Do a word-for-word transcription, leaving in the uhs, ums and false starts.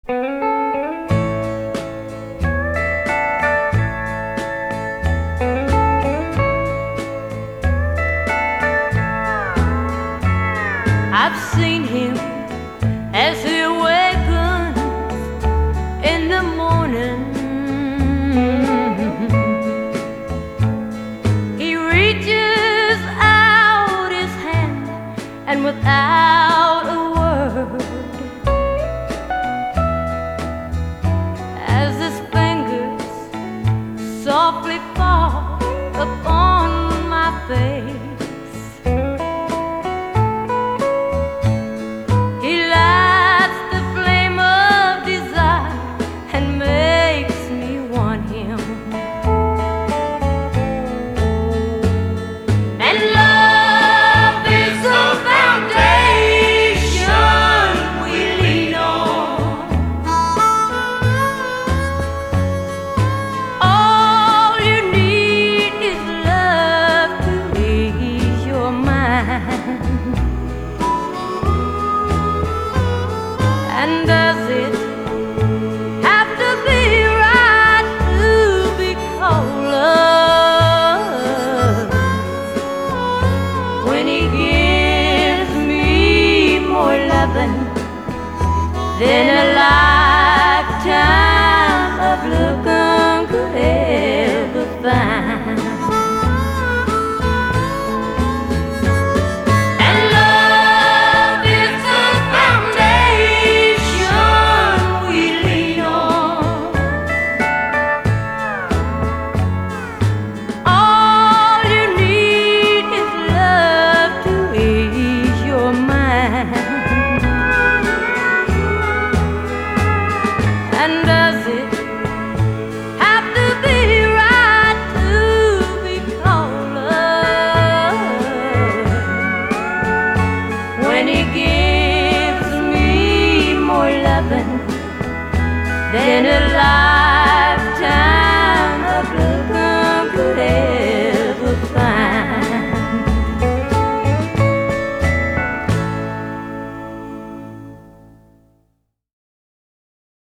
I've seen him as he awakens in the morning. He reaches out his hand, and without a word, as his fingers softly fall upon my face, and does it have to be right to be called love when he gives me more loving than a lifetime of looking could ever find? And does it have to be right to be called love when he gives me more loving than a life